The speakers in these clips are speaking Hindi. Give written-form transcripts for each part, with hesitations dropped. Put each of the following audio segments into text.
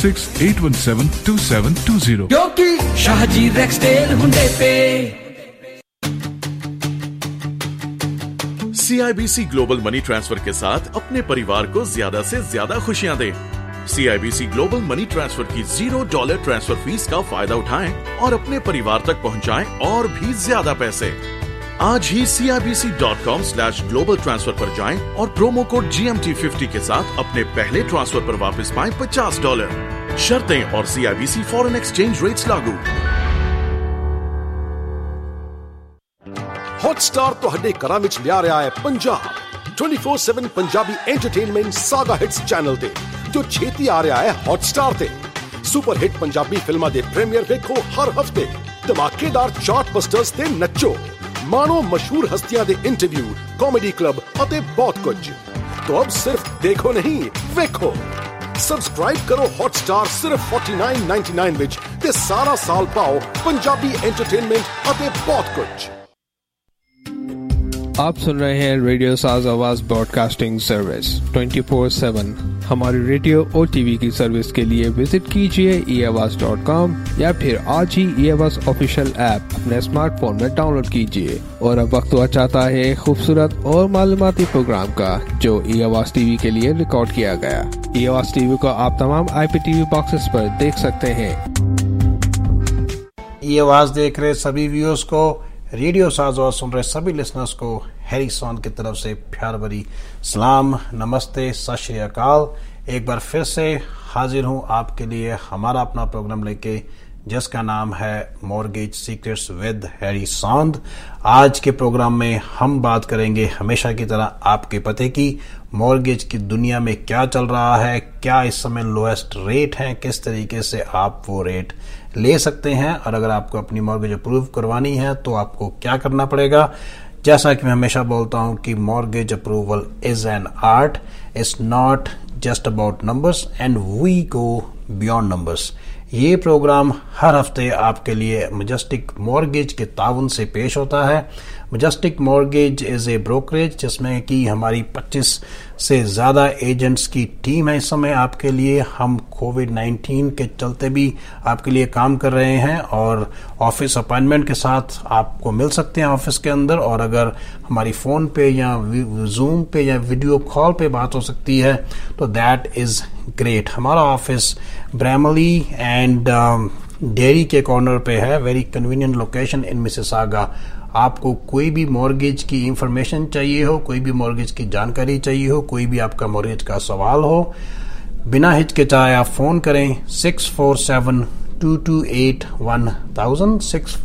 9681722720 क्योंकि शाहजी रेक्सडेल हुंडे पे CIBC ग्लोबल मनी ट्रांसफर के साथ अपने परिवार को ज्यादा से ज्यादा खुशियां दें। CIBC ग्लोबल मनी ट्रांसफर की $0 ट्रांसफर फीस का फायदा उठाएं और अपने परिवार तक पहुंचाएं और भी ज्यादा पैसे। आज ही CIBC.com/global transfer पर जाएं और प्रोमो कोड GMT50 के साथ अपने पहले ट्रांसफर पर वापस पाएं $50। शर्तें और CIBC फॉरेन एक्सचेंज रेट्स लागू। हॉटस्टार ਤੁਹਾਡੇ ਘਰਾਂ ਵਿੱਚ ਲਿਆ ਰਿਹਾ ਹੈ Punjab 24/7 Punjabi entertainment Saga Hits channel ਤੇ ਜੋ ਛੇਤੀ ਆ ਰਿਹਾ ਹੈ ਹੌਟਸਟਾਰ ਤੇ ਸੁਪਰ ਹਿੱਟ ਪੰਜਾਬੀ ਫਿਲਮਾਂ ਦੇ ਪ੍ਰੀਮੀਅਰ ਵੇਖੋ ਹਰ ਹਫਤੇ ਧਮਾਕੇਦਾਰ ਚਾਰਟਬਸਟਰਸ ਤੇ ਨੱਚੋ ਮਾਣੋ ਮਸ਼ਹੂਰ ਹਸਤੀਆਂ ਦੇ ਇੰਟਰਵਿਊ ਕਾਮੇਡੀ ਕਲੱਬ ਅਤੇ ਬਹੁਤ ਕੁਝ तो अब सिर्फ देखो नहीं वेखो सब्सक्राइब करो हॉटस्टार सिर्फ $49.99 विच ते सारा साल पाओ पंजाबी एंटरटेनमेंट ਅਤੇ बहुत कुछ। आप सुन रहे हैं रेडियो साज आवाज ब्रॉडकास्टिंग सर्विस 24/7। हमारी रेडियो और टीवी की सर्विस के लिए विजिट कीजिए eAwaaz.com या फिर आज ही eAwaaz ऑफिशियल ऐप अपने स्मार्टफोन में डाउनलोड कीजिए। और अब वक्त हुआ चाहता है खूबसूरत और मालूमाती प्रोग्राम का जो eAwaaz टीवी के लिए रिकॉर्ड किया गया। eAwaaz टीवी को आप तमाम IPTV बॉक्सेस पर देख सकते हैं। eAwaaz देख रहे सभी व्यूअर्स को, रेडियो साज और सुन रहे सभी लिसनर्स को हैरिसन की तरफ से प्यार भरी सलाम, नमस्ते, सत श्री अकाल। एक बार फिर से हाजिर हूं आपके लिए हमारा अपना प्रोग्राम लेके जिसका नाम है मॉर्गेज सीक्रेट्स विद हैरिसन। आज के प्रोग्राम में हम बात करेंगे हमेशा की तरह आपके पते की मॉर्गेज की दुनिया में क्या चल रहा है, क्या इस समय लोएस्ट रेट है, किस तरीके से आप वो रेट ले सकते हैं और अगर आपको अपनी मॉर्गेज अप्रूव करवानी है तो आपको क्या करना पड़ेगा। जैसा कि मैं हमेशा बोलता हूं कि mortgage approval is an art, it's not just about numbers and we go beyond numbers. ये प्रोग्राम हर हफ्ते आपके लिए मजेस्टिक मॉर्गेज के ताउन से पेश होता है। Majestic Mortgage is a brokerage जिसमें कि हमारी 25 से ज्यादा एजेंट्स की टीम है। इस समय आपके लिए हम कोविड-19 के चलते भी आपके लिए काम कर रहे हैं और ऑफिस अपॉइंटमेंट के साथ आपको मिल सकते हैं ऑफिस के अंदर। और अगर हमारी फोन पे या जूम पे या वीडियो कॉल पे बात हो सकती है तो दैट इज ग्रेट। हमारा ऑफिस ब्रैमली एंड डेयरी के कॉर्नर पे है, very convenient location in Mississauga. आपको कोई भी मॉर्गेज की इंफॉर्मेशन चाहिए हो, कोई भी मॉर्गेज की जानकारी चाहिए हो, कोई भी आपका मॉर्गेज का सवाल हो, बिना हिचकिचाए आप फोन करें 647-228-1000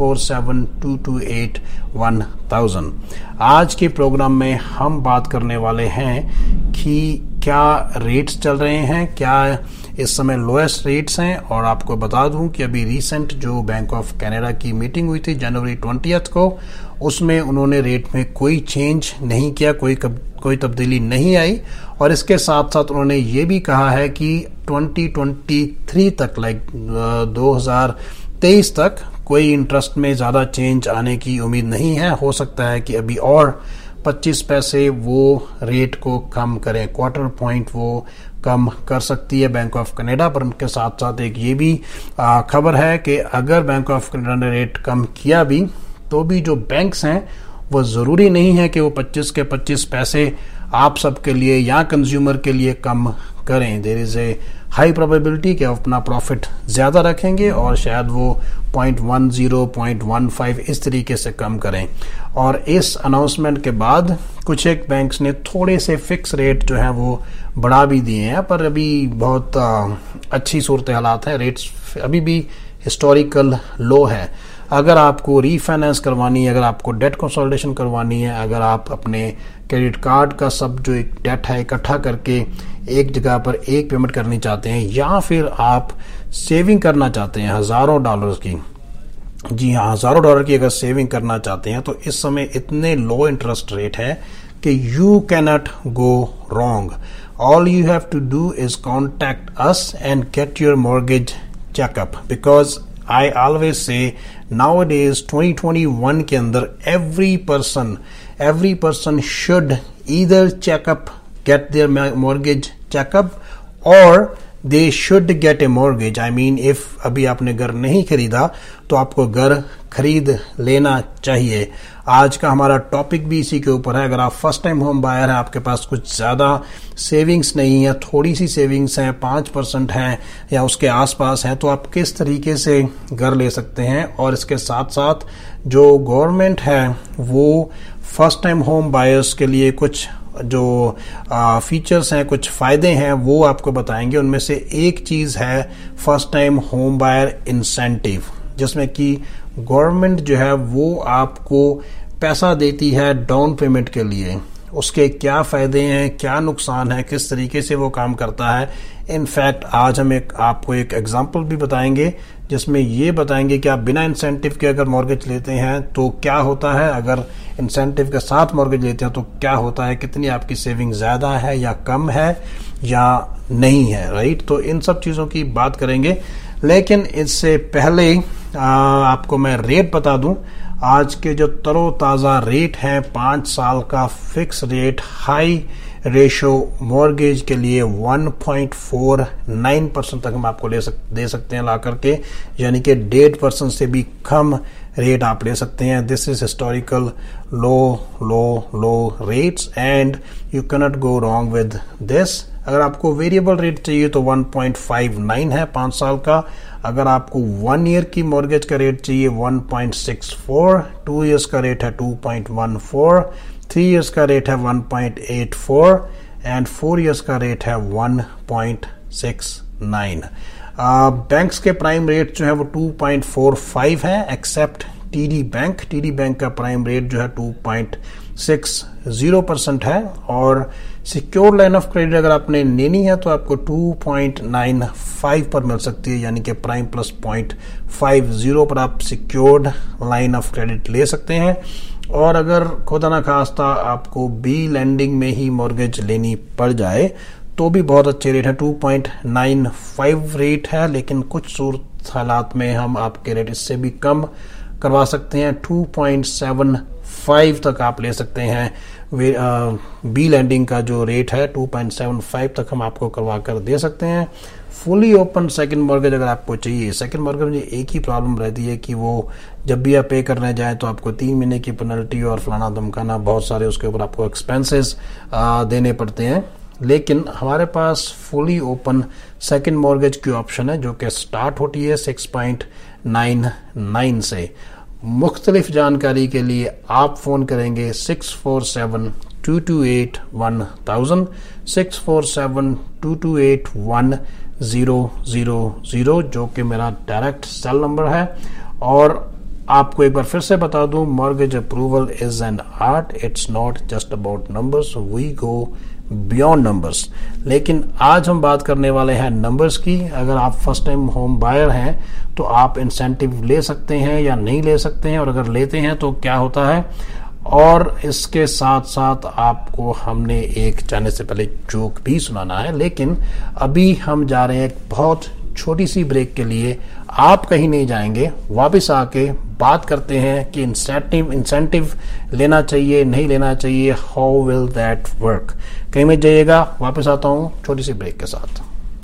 647-228-1000। आज के प्रोग्राम में हम बात करने वाले हैं कि क्या रेट्स चल रहे हैं, क्या इस समय लोएस्ट रेट्स हैं। और आपको बता दूं कि अभी रिसेंट जो बैंक ऑफ कनाडा की मीटिंग हुई थी जनवरी 20 को, उसमें उन्होंने रेट में कोई चेंज नहीं किया, कोई तब्दीली नहीं आई। और इसके साथ साथ उन्होंने ये भी कहा है कि 2023 तक 2023 तक कोई इंटरेस्ट में ज्यादा चेंज आने की उम्मीद नहीं है। हो सकता है कि अभी और 25 पैसे वो रेट को कम करें, क्वार्टर पॉइंट वो कम कर सकती है बैंक ऑफ कनाडा। पर उनके साथ साथ एक ये भी खबर है कि अगर बैंक ऑफ कनाडा ने रेट कम किया भी तो भी जो बैंक्स हैं वो जरूरी नहीं है कि वो 25 के 25 पैसे आप सबके लिए या कंज्यूमर के लिए कम करें। There is a high probability कि अपना प्रॉफिट ज्यादा रखेंगे और शायद वो 0.10, 0.15 इस तरीके से कम करें। और इस अनाउंसमेंट के बाद कुछ एक बैंक्स ने थोड़े से फिक्स रेट जो है वो बढ़ा भी दिए हैं, पर अभी बहुत अच्छी सूरत हालात है, रेट्स अभी भी हिस्टोरिकल लो है। अगर आपको रीफाइनेंस करवानी है, अगर आपको डेट कंसोलिडेशन करवानी है, अगर आप अपने क्रेडिट कार्ड का सब जो एक डेट है इकट्ठा करके एक जगह पर एक पेमेंट करनी चाहते हैं, या फिर आप सेविंग करना चाहते हैं हजारों डॉलर्स की, जी हाँ हजारों डॉलर की अगर सेविंग करना चाहते हैं, तो इस समय इतने लो इंटरेस्ट रेट है कि you cannot go wrong. All you have to do is contact us and get your mortgage checkup, because I always say nowadays 2021 के अंदर every person should either check up, get their mortgage checkup, or they should get a mortgage. I mean if अभी आपने घर नहीं खरीदा तो आपको घर खरीद लेना चाहिए। आज का हमारा टॉपिक भी इसी के ऊपर है। अगर आप फर्स्ट टाइम होम बायर हैं, आपके पास कुछ ज्यादा सेविंग्स नहीं है, थोड़ी सी सेविंग्स है, 5% है या उसके आसपास है, तो आप किस तरीके से घर ले सकते हैं। और इसके साथ साथ जो गवर्नमेंट है वो फर्स्ट टाइम होम बायर्स के लिए कुछ जो फीचर्स हैं, कुछ फायदे हैं, वो आपको बताएंगे। उनमें से एक चीज है first time home buyer incentive, जिसमें कि गवर्नमेंट जो है वो आपको पैसा देती है डाउन पेमेंट के लिए। उसके क्या फायदे हैं, क्या नुकसान है, किस तरीके से वो काम करता है। इनफैक्ट आज हम आपको एक एग्जांपल भी बताएंगे जिसमें ये बताएंगे कि आप बिना इंसेंटिव के अगर मॉर्गेज लेते हैं तो क्या होता है, अगर इंसेंटिव के साथ मॉर्गेज लेते हैं तो क्या होता है, कितनी आपकी सेविंग ज्यादा है या कम है या नहीं है, राइट। तो इन सब चीजों की बात करेंगे, लेकिन इससे पहले आपको मैं रेट बता दूं। आज के जो तरोताजा रेट है 5 साल का fix rate high ratio mortgage के लिए 1.49% तक हम आपको दे सकते हैं ला करके, यानी कि 1.5% से भी कम रेट आप ले सकते हैं। This is historical low rates and you cannot go wrong with this. अगर आपको वेरिएबल रेट चाहिए तो 1.59 है 5 साल का। अगर आपको 1 ईयर की मॉर्गेज का रेट चाहिए 1.64, 2 इयर्स का रेट है 2.14, 3 इयर्स का रेट है 1.84 एंड 4 इयर्स का रेट है 1.69। बैंक्स के प्राइम रेट जो है वो 2.45 है except TD bank. TD bank का प्राइम रेट जो है 2.60% है। और सिक्योर लाइन ऑफ क्रेडिट अगर आपने लेनी है तो आपको 2.95 पर मिल सकती है, यानी कि प्राइम प्लस 0.50 पर आप सिक्योर्ड लाइन ऑफ क्रेडिट ले सकते हैं। और अगर खुदा ना खास्ता आपको बी लैंडिंग में ही मॉर्गेज लेनी पड़ जाए तो भी बहुत अच्छे रेट है, 2.95 रेट है, लेकिन कुछ सूरत हालात में हम आपके रेट इससे भी कम करवा सकते हैं। 2.75 तक आप ले सकते हैं। बी लैंडिंग का जो रेट है 2.75 तक हम आपको करवा कर दे सकते हैं। फुली ओपन सेकंड मॉर्गेज अगर आपको चाहिए, सेकंड मॉर्गेज में एक ही प्रॉब्लम रहती है कि वो जब भी आप पे करने जाए तो आपको 3 महीने की पेनल्टी और फलाना धमकाना, बहुत सारे उसके ऊपर आपको एक्सपेंसेस देने पड़ते हैं। लेकिन हमारे पास फुली ओपन सेकंड मॉर्गेज की ऑप्शन है जो कि स्टार्ट होती है 6.99 से। मुख्तलिफ जानकारी के लिए आप फोन करेंगे 647-228-1000, 647-228-1000, जो कि मेरा डायरेक्ट सेल नंबर है। और आपको एक बार फिर से बता दूं, mortgage approval is an art, it's not just about numbers, we go beyond numbers. लेकिन आज हम बात करने वाले हैं नंबर्स की। अगर आप फर्स्ट टाइम होम बायर हैं तो आप इंसेंटिव ले सकते हैं या नहीं ले सकते हैं, और अगर लेते हैं तो क्या होता है। और इसके साथ साथ आपको हमने एक जाने से पहले जोक भी सुनाना है, लेकिन अभी हम जा रहे हैं एक बहुत छोटी सी ब्रेक के लिए। आप कहीं नहीं जाएंगे, वापस आके बात करते हैं कि इंसेंटिव लेना चाहिए नहीं लेना चाहिए, हाउ विल दैट वर्क। कहीं मत जाइएगा, वापस आता हूं छोटी सी ब्रेक के साथ।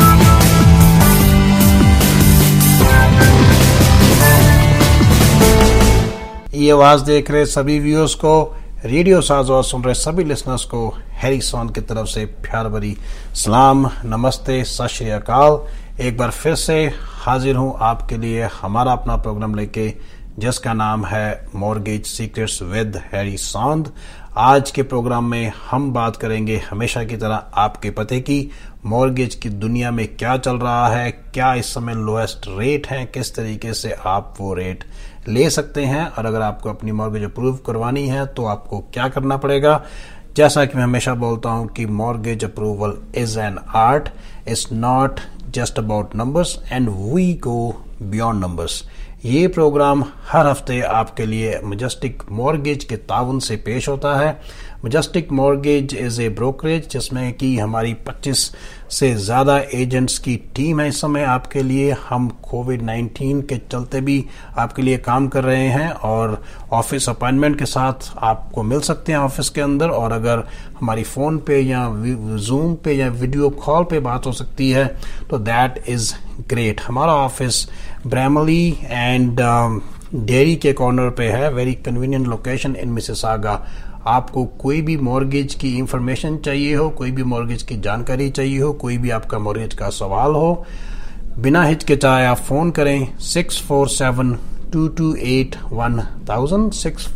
ये आवाज देख रहे सभी व्यूअर्स को, रेडियो साज और सुन रहे सभी लिसनर्स को हैरिसन की तरफ से प्यार भरी सलाम, नमस्ते, सत श्री अकाल। एक बार फिर से हाजिर हूं आपके लिए हमारा अपना प्रोग्राम लेके, जिसका नाम है मॉर्गेज सीक्रेट्स विद हैरिसन। आज के प्रोग्राम में हम बात करेंगे हमेशा की तरह आपके पते की, मॉर्गेज की दुनिया में क्या चल रहा है, क्या इस समय लोएस्ट रेट है, किस तरीके से आप वो रेट ले सकते हैं, और अगर आपको अपनी मॉर्गेज अप्रूव करवानी है तो आपको क्या करना पड़ेगा। जैसा कि मैं हमेशा बोलता हूं कि mortgage approval is an art, it's not just about numbers and we go beyond numbers. ये प्रोग्राम हर हफ्ते आपके लिए मजेस्टिक मॉर्गेज के ताउन से पेश होता है। Majestic Mortgage is a brokerage जिसमें कि हमारी 25 से ज़्यादा एजेंट्स की टीम है। इस समय आपके लिए हम कोविड-19 के चलते भी आपके लिए काम कर रहे हैं और ऑफिस अपॉइंटमेंट के साथ आपको मिल सकते हैं ऑफिस के अंदर, और अगर हमारी फ़ोन पे या जूम पे या वीडियो कॉल पे बात हो सकती है तो दैट इज़ ग्रेट। हमारा ऑफिस ब्रैमली एंड डेयरी के कॉर्नर पे है, very convenient location in Mississauga. आपको कोई भी मॉर्गेज की इंफॉर्मेशन चाहिए हो, कोई भी मॉर्गेज की जानकारी चाहिए हो, कोई भी आपका मॉर्गेज का सवाल हो, बिना हिचकिचाए आप फोन करें 647-228-1000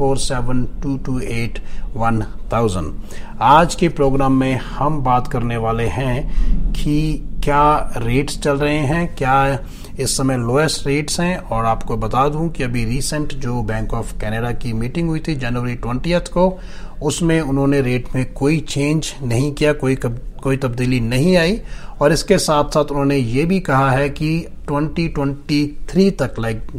647-228-1000। आज के प्रोग्राम में हम बात करने वाले हैं कि क्या रेट्स चल रहे हैं, क्या इस समय लोएस्ट रेट्स हैं। और आपको बता दूं कि अभी रिसेंट जो बैंक ऑफ कनाडा की मीटिंग हुई थी जनवरी 20 को, उसमें उन्होंने रेट में कोई चेंज नहीं किया, कोई तब्दीली नहीं आई। और इसके साथ साथ उन्होंने ये भी कहा है कि 2023 तक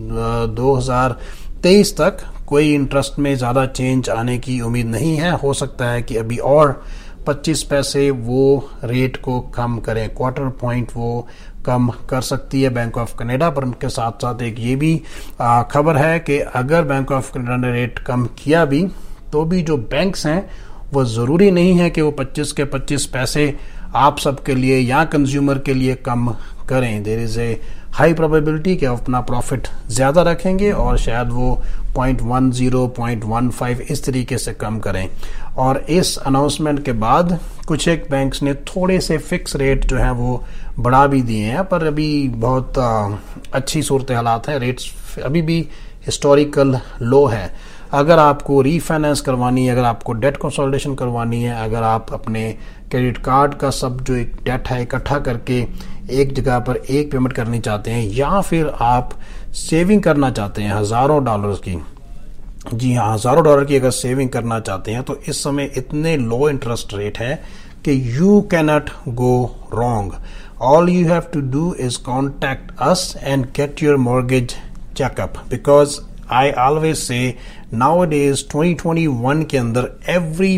2023 तक कोई इंटरेस्ट में ज़्यादा चेंज आने की उम्मीद नहीं है। हो सकता है कि अभी और 25 पैसे वो रेट को कम करें, क्वार्टर पॉइंट वो कम कर सकती है बैंक ऑफ कनाडा। पर उनके साथ साथ एक ये भी खबर है कि अगर बैंक ऑफ कनाडा ने रेट कम किया भी तो भी जो बैंक्स हैं वो ज़रूरी नहीं है कि वो 25 के 25 पैसे आप सबके लिए या कंज्यूमर के लिए कम करें। There is a high probability कि अपना प्रॉफिट ज़्यादा रखेंगे और शायद वो 0.10, 0.15 इस तरीके से कम करें। और इस अनाउंसमेंट के बाद कुछ एक बैंक्स ने थोड़े से फिक्स रेट जो है वो बढ़ा भी दिए हैं, पर अभी बहुत अच्छी सूरत हालात है, रेट्स अभी भी हिस्टोरिकल लो है। अगर आपको रीफाइनेंस करवानी है, अगर आपको डेट कंसोलिडेशन करवानी है, अगर आप अपने क्रेडिट कार्ड का सब जो एक डेट है इकट्ठा करके एक जगह पर एक पेमेंट करनी चाहते हैं, या फिर आप सेविंग करना चाहते हैं हज़ारों डॉलर्स की, जी हाँ हज़ारों डॉलर की अगर सेविंग करना चाहते हैं, तो इस समय इतने लो इंटरेस्ट रेट है कि you cannot go wrong. All you have to do is contact us and get your mortgage checkup, because I always say nowadays 2021 के अंदर every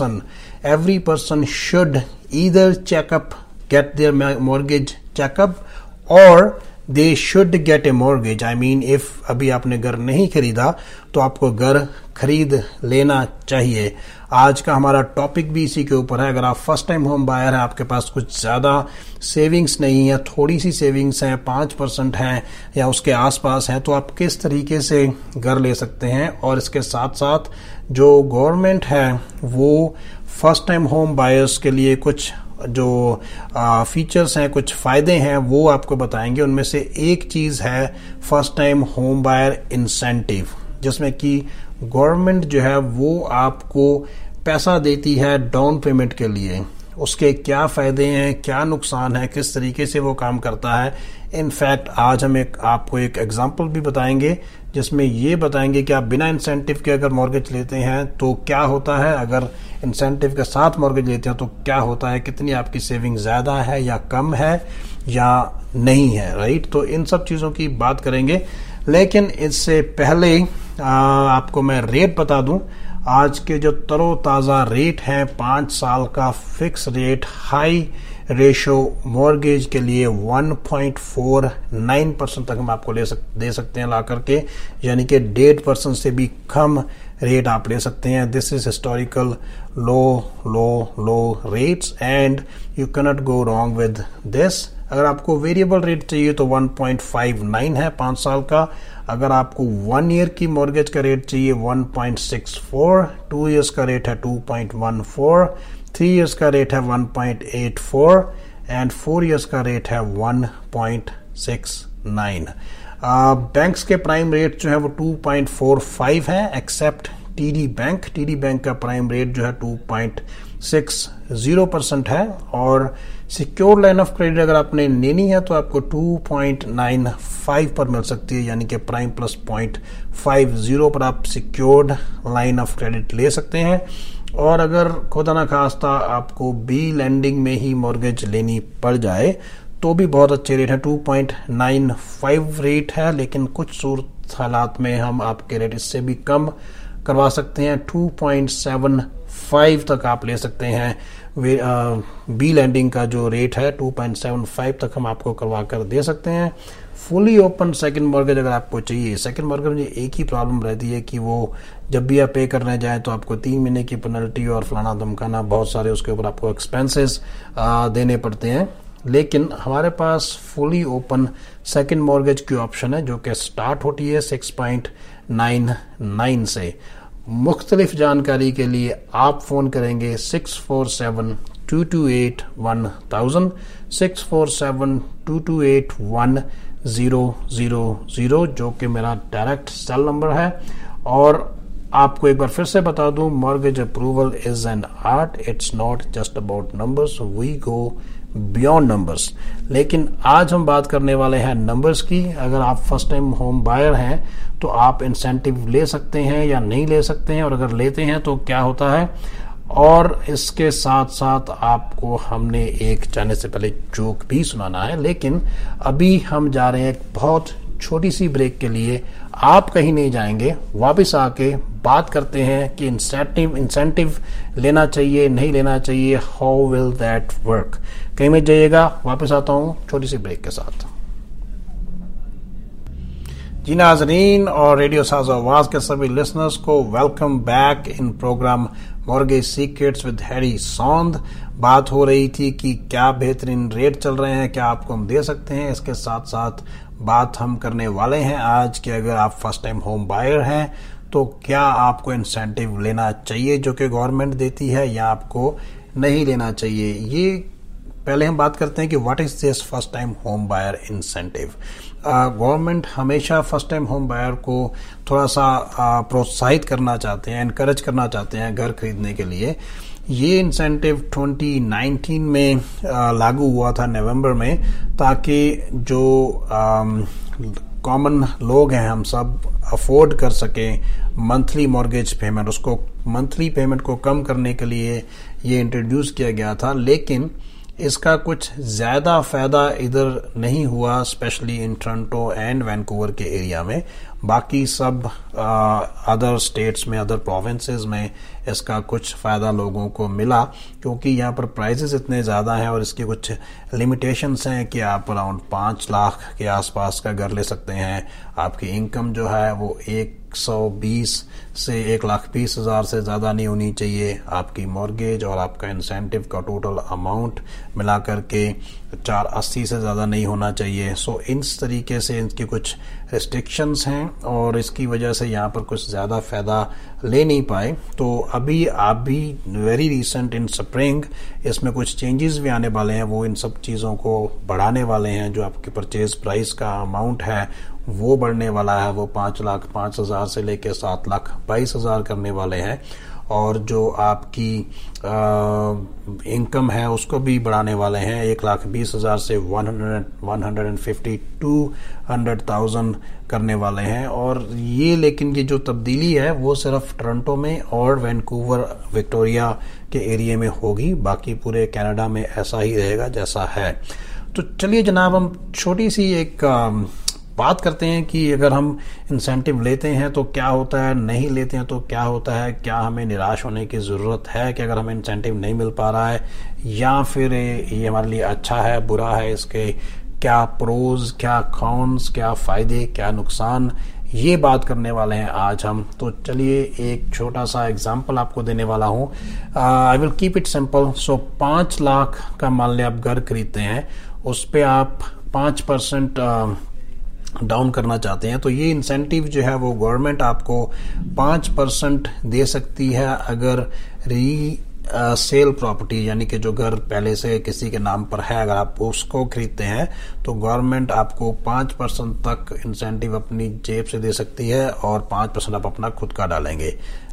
person should either get their mortgage checkup or they should get a mortgage. I mean if अभी आपने घर नहीं खरीदा तो आपको घर खरीद लेना चाहिए। आज का हमारा टॉपिक भी इसी के ऊपर है। अगर आप फर्स्ट टाइम होम बायर हैं, आपके पास कुछ ज़्यादा सेविंग्स नहीं है, थोड़ी सी सेविंग्स हैं, 5% हैं या उसके आसपास हैं, तो आप किस तरीके से घर ले सकते हैं। और इसके साथ साथ जो गवर्नमेंट है वो फर्स्ट टाइम होम बायर्स के लिए कुछ जो फीचर्स हैं, कुछ फ़ायदे हैं, वो आपको बताएंगे। उनमें से एक चीज़ है first time home buyer incentive, जिसमें कि गवर्नमेंट जो है वो आपको पैसा देती है डाउन पेमेंट के लिए। उसके क्या फ़ायदे हैं, क्या नुकसान है, किस तरीके से वो काम करता है, इनफैक्ट आज हम आपको एक एग्जांपल भी बताएंगे जिसमें ये बताएंगे कि आप बिना इंसेंटिव के अगर मॉर्गेज लेते हैं तो क्या होता है, अगर इंसेंटिव के साथ मॉर्गेज लेते हैं तो क्या होता है, कितनी आपकी सेविंग ज़्यादा है या कम है या नहीं है, राइट। तो इन सब चीज़ों की बात करेंगे, लेकिन इससे पहले आपको मैं रेट बता दूं। आज के जो तरोताज़ा रेट हैं 5 साल का fix rate high ratio mortgage के लिए 1.49% तक हम आपको दे सकते हैं ला करके, यानी कि 1.5% से भी कम रेट आप ले सकते हैं। This is historical low rates and you cannot go wrong with this. अगर आपको वेरिएबल रेट चाहिए तो 1.59 है 5 साल का। अगर आपको 1 ईयर की मॉर्गेज का रेट चाहिए 1.64, 2 इयर्स का रेट है 2.14, 3 इयर्स का रेट है 1.84 एंड 4 इयर्स का रेट है 1.69। बैंक्स के प्राइम रेट जो है वो 2.45 है except TD bank. TD bank का प्राइम रेट जो है 2.60% है, और सिक्योर लाइन ऑफ क्रेडिट अगर आपने लेनी है तो आपको 2.95 पर मिल सकती है, यानी कि प्राइम प्लस 0.50 पर आप सिक्योर्ड लाइन ऑफ क्रेडिट ले सकते हैं। और अगर खुदा ना खास्ता आपको बी लैंडिंग में ही मॉर्गेज लेनी पड़ जाए तो भी बहुत अच्छे रेट है, 2.95 रेट है, लेकिन कुछ सूरत हालात में हम आपके रेट इससे भी कम करवा सकते हैं। 2.75 तक आप ले सकते हैं। बी लैंडिंग का जो रेट है 2.75 तक हम आपको करवा कर दे सकते हैं। फुली ओपन सेकंड मॉर्गेज अगर आपको चाहिए, सेकंड मॉर्गेज में एक ही प्रॉब्लम रहती है कि वो जब भी आप पे करने जाए तो आपको 3 महीने की पेनल्टी और फलाना धमकाना, बहुत सारे उसके ऊपर आपको एक्सपेंसेस देने पड़ते हैं। लेकिन हमारे पास फुली ओपन सेकंड मॉर्गेज की ऑप्शन है जो कि स्टार्ट होती है 6.99 से। मुख्तलिफ जानकारी के लिए आप फोन करेंगे 647-228-1000, 647-228-1000, जो कि मेरा डायरेक्ट सेल नंबर है। और आपको एक बार फिर से बता दूं, mortgage approval is an art, it's not just about numbers, we go beyond numbers. लेकिन आज हम बात करने वाले हैं नंबर्स की। अगर आप फर्स्ट टाइम होम बायर हैं तो आप इंसेंटिव ले सकते हैं या नहीं ले सकते हैं, और अगर लेते हैं तो क्या होता है। और इसके साथ साथ आपको हमने एक जाने से पहले जोक भी सुनाना है। लेकिन अभी हम जा रहे हैं एक बहुत छोटी सी ब्रेक के लिए। आप कहीं नहीं जाएंगे, वापस आके बात करते हैं कि इंसेंटिव लेना चाहिए नहीं लेना चाहिए, हाउ विल दैट वर्क। कहीं मत जाइएगा, वापस आता हूं छोटी सी ब्रेक के साथ। जी नाज़रीन और रेडियो साज आवाज के सभी लिसनर्स को welcome back in program Mortgage Secrets with Harry Saund. बात हो रही थी कि क्या बेहतरीन रेट चल रहे हैं, क्या आपको हम दे सकते हैं। इसके साथ साथ बात हम करने वाले हैं आज कि अगर आप फर्स्ट टाइम होम बायर हैं तो क्या आपको इंसेंटिव लेना चाहिए जो कि गवर्नमेंट देती है, या आपको नहीं लेना चाहिए। ये पहले हम बात करते हैं कि what is this first time home buyer incentive. Government हमेशा फर्स्ट टाइम होम बायर को थोड़ा सा प्रोत्साहित करना चाहते हैं, एनकरेज करना चाहते हैं घर खरीदने के लिए। ये इंसेंटिव 2019 में लागू हुआ था नवंबर में, ताकि जो कॉमन लोग हैं हम सब अफोर्ड कर सकें मंथली मॉर्गेज पेमेंट। उसको मंथली पेमेंट को कम करने के लिए ये इंट्रोड्यूस किया गया था, लेकिन इसका कुछ ज्यादा फायदा इधर नहीं हुआ, specially in Toronto and Vancouver के एरिया में। बाकी सब अदर स्टेट्स में, अदर प्रोविंसेस में इसका कुछ फायदा लोगों को मिला, क्योंकि यहाँ पर प्राइसेस इतने ज्यादा हैं और इसकी कुछ लिमिटेशंस हैं कि आप अराउंड 5 लाख के आसपास का घर ले सकते हैं। आपकी इनकम जो है वो 120 से 1,20,000 से ज्यादा नहीं होनी चाहिए। आपकी मॉर्गेज और आपका इंसेंटिव का टोटल अमाउंट मिला करके 480 से ज्यादा नहीं होना चाहिए। सो इस तरीके से इनकी कुछ रिस्ट्रिक्शंस हैं और इसकी वजह से यहाँ पर कुछ ज्यादा फायदा ले नहीं पाए। तो अभी आप भी वेरी रिसेंट इन स्प्रिंग इसमें कुछ चेंजेस भी आने वाले हैं, वो इन सब चीजों को बढ़ाने वाले हैं। जो आपकी परचेज प्राइस का अमाउंट है वो बढ़ने वाला है, वो 5,05,000 से लेकर 7,22,000 करने वाले हैं। और जो आपकी इनकम है उसको भी बढ़ाने वाले हैं, 1,20,000 से 152,000 करने वाले हैं। और ये लेकिन ये जो तब्दीली है वो सिर्फ टोरंटो में और वैंकूवर विक्टोरिया के एरिया में होगी, बाकी पूरे कनाडा में ऐसा ही रहेगा जैसा है। तो चलिए जनाब, हम छोटी सी एक बात करते हैं कि अगर हम इंसेंटिव लेते हैं तो क्या होता है, नहीं लेते हैं तो क्या होता है। क्या हमें निराश होने की जरूरत है कि अगर हमें इंसेंटिव नहीं मिल पा रहा है, या फिर ये हमारे लिए अच्छा है बुरा है, इसके क्या प्रोज, क्या कॉन्स, क्या फायदे, क्या नुकसान, ये बात करने वाले हैं आज हम। तो चलिए एक छोटा सा एग्जांपल आपको देने वाला हूं। I will keep it simple. So 5 lakh का मान लिया आप घर खरीदते हैं, उस पे आप 5% डाउन करना चाहते हैं, तो ये इंसेंटिव जो है वो गवर्नमेंट आपको 5% दे सकती है अगर सेल प्रॉपर्टी, यानी कि जो घर पहले से किसी के नाम पर है, अगर आप उसको खरीदते हैं तो गवर्नमेंट आपको 5% तक इंसेंटिव अपनी जेब से दे सकती है और 5% आप अपना खुद का डालेंगे।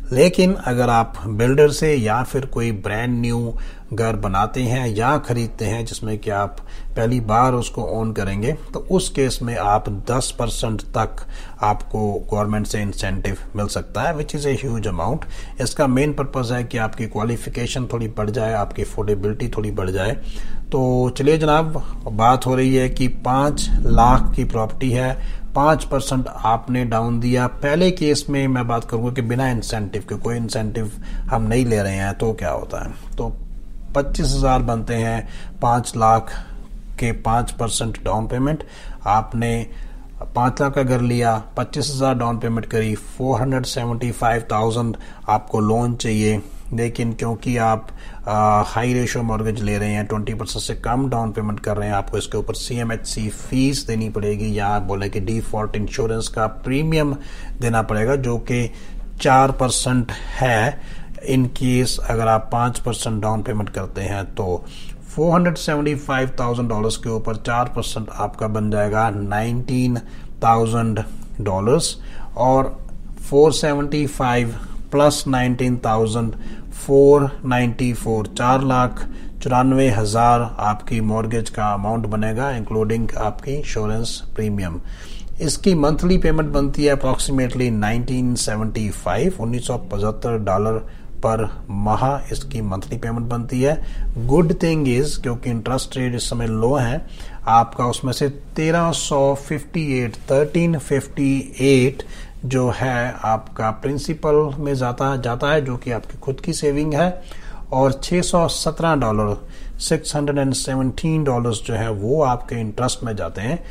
लेकिन अगर आप बिल्डर से या फिर कोई ब्रांड न्यू घर बनाते हैं या खरीदते हैं जिसमें कि आप पहली बार उसको ओन करेंगे, तो उस केस में आप 10% तक आपको गवर्नमेंट से इंसेंटिव मिल सकता है, which is a huge amount. इसका मेन पर्पज़ है कि आपकी क्वालिफिकेशन थोड़ी बढ़ जाए, आपकी अफोर्डेबिलिटी थोड़ी बढ़ जाए। तो चलिए जनाब, बात हो रही है कि 5 लाख की प्रॉपर्टी है, 5% आपने डाउन दिया। पहले केस में मैं बात करूंगा कि बिना इंसेंटिव के, कोई इंसेंटिव हम नहीं ले रहे हैं, तो क्या होता है। तो 25,000 बनते हैं 5 लाख के 5% डाउन पेमेंट। आपने 5 लाख का घर लिया, 25,000 डाउन पेमेंट करी, 475,000 आपको लोन चाहिए। लेकिन क्योंकि आप हाई रेशो मॉर्गेज ले रहे हैं, 20% से कम डाउन पेमेंट कर रहे हैं, आपको इसके ऊपर CMHC फीस देनी पड़ेगी, या आप बोले कि डिफॉल्ट इंश्योरेंस का प्रीमियम देना पड़ेगा, जो कि 4% है। इन केस अगर आप 5% डाउन पेमेंट करते हैं तो $475,000 के ऊपर 4% आपका बन जाएगा $19,000, और 475 प्लस 19,000 494, 4,94,000 आपकी मॉर्गेज का अमाउंट बनेगा, इंक्लूडिंग आपकी इंश्योरेंस प्रीमियम। इसकी मंथली पेमेंट बनती है अप्रॉक्सीमेटली $1975 पर माह इसकी मंथली पेमेंट बनती है। गुड थिंग इज, क्योंकि इंटरेस्ट रेट इस समय लो है, आपका उसमें से 1358 जो है आपका प्रिंसिपल में जाता है, जो कि आपकी खुद की सेविंग है, और $617 $617 जो है वो आपके इंटरेस्ट में जाते हैं।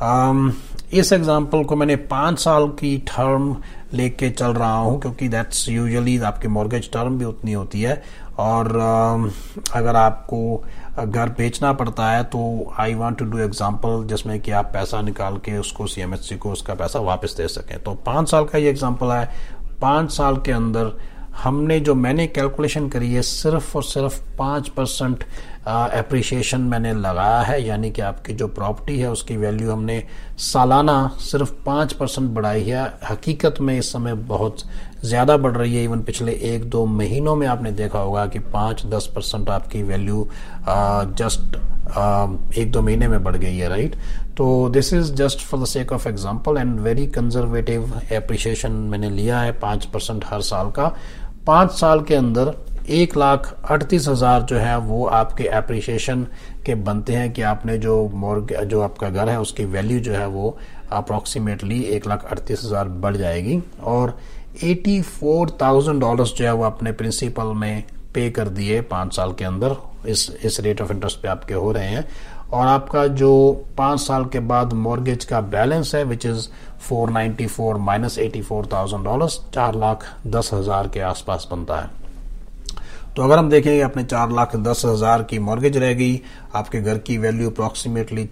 इस एग्जांपल को मैंने 5 साल की टर्म लेके चल रहा हूं, क्योंकि दैट्स यूजुअली आपकी मॉर्गेज टर्म भी उतनी होती है। और अगर आपको घर बेचना पड़ता है तो I want to do example जिसमें कि आप पैसा निकाल के उसको CMHC को उसका पैसा वापस दे सकें। तो 5 साल का ये एग्जांपल है। 5 साल के अंदर हमने जो मैंने कैलकुलेशन करी है, सिर्फ और सिर्फ 5% एप्रिसिएशन मैंने लगाया है, यानी कि आपकी जो प्रॉपर्टी है उसकी वैल्यू हमने सालाना सिर्फ 5% बढ़ाई है। हकीकत में इस समय बहुत ज़्यादा बढ़ रही है। इवन पिछले 1-2 महीनों में आपने देखा होगा कि 5-10% आपकी वैल्यू जस्ट 1-2 महीने में बढ़ गई है, राइट। तो this is just for the sake of example and very conservative appreciation मैंने लिया है 5% हर साल का। 5 साल के अंदर 1,38,000 जो है वो आपके एप्रिसिएशन के बनते हैं, कि आपने जो आपका घर है उसकी वैल्यू जो है वो अप्रॉक्सीमेटली 1,38,000 बढ़ जाएगी, और $84,000 जो है वो अपने प्रिंसिपल में पे कर दिए 5 साल के अंदर, इस रेट ऑफ इंटरेस्ट पे आपके हो रहे हैं। और आपका जो 5 साल के बाद मॉर्गेज का बैलेंस है विच इज 494 माइनस $84,000, 4,10,000 के आसपास बनता है। तो अगर हम देखेंगे अपने 4,10,000 की मॉर्गेज रह गई, आपके घर की वैल्यू अप्रॉक्सीमेटली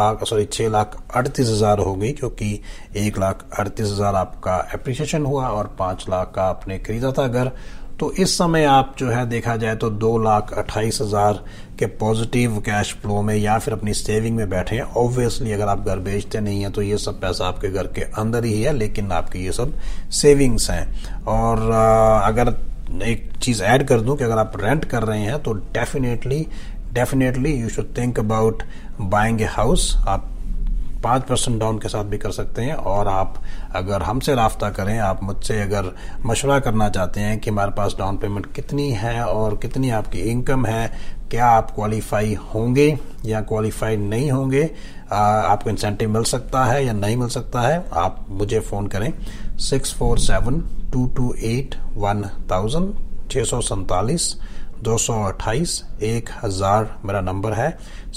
6,38,000 हो गई, क्योंकि 1,38,000 आपका एप्रिसिएशन हुआ और 5 लाख का आपने खरीदा था घर। तो इस समय आप जो है देखा जाए तो 2,28,000 के पॉजिटिव कैश फ्लो में या फिर अपनी सेविंग में बैठे हैं। ऑब्वियसली अगर आप घर बेचते नहीं हैं तो ये सब पैसा आपके घर के अंदर ही है, लेकिन आपकी ये सब सेविंग्स हैं। और अगर एक चीज ऐड कर दूं कि अगर आप रेंट कर रहे हैं तो definitely you should think about buying a house. आप 5% डाउन के साथ भी कर सकते हैं। और आप अगर हमसे राब्ता करें, आप मुझसे अगर मशवरा करना चाहते हैं कि हमारे पास डाउन पेमेंट कितनी है और कितनी आपकी इनकम है, क्या आप क्वालिफाई होंगे या क्वालिफाई नहीं होंगे, आपको इंसेंटिव मिल सकता है या नहीं मिल सकता है, आप मुझे फोन करें 647-228-1000 647-228-1000 मेरा नंबर है।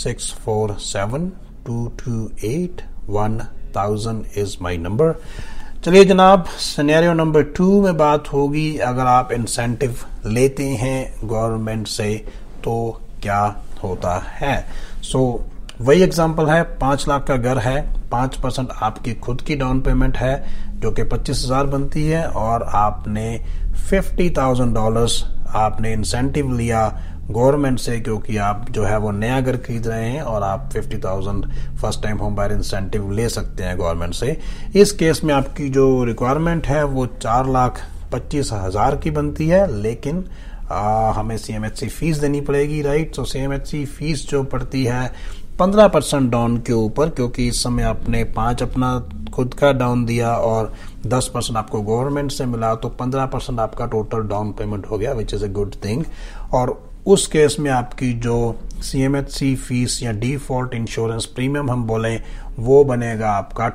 647-228-1000 इज माई नंबर। चलिए जनाब, सिनेरियो नंबर 2 में बात होगी अगर आप इंसेंटिव लेते हैं गवर्नमेंट से तो क्या होता है। वही एग्जांपल है, 5 लाख का घर है, 5% आपकी खुद की डाउन पेमेंट है जो कि 25,000 बनती है, और आपने $50,000 आपने इंसेंटिव लिया गवर्नमेंट से, क्योंकि आप जो है वो नया घर खरीद रहे हैं और आप 50,000 first time home buyer incentive ले सकते हैं गवर्नमेंट से। इस केस में आपकी जो रिक्वायरमेंट है वो 4 लाख 25,000 की बनती है, लेकिन हमें CMHC फीस देनी पड़ेगी, राइट। तो CMHC फीस जो पड़ती है 15% डाउन के ऊपर, क्योंकि इस समय आपने 5 अपना खुद का डाउन दिया और 10% आपको गवर्नमेंट से मिला, तो 15% आपका टोटल डाउन पेमेंट हो गया, which is a good thing. और उस केस में आपकी जो CMHC फीस या डिफॉल्ट इंश्योरेंस प्रीमियम हम बोलें, वो बनेगा आपका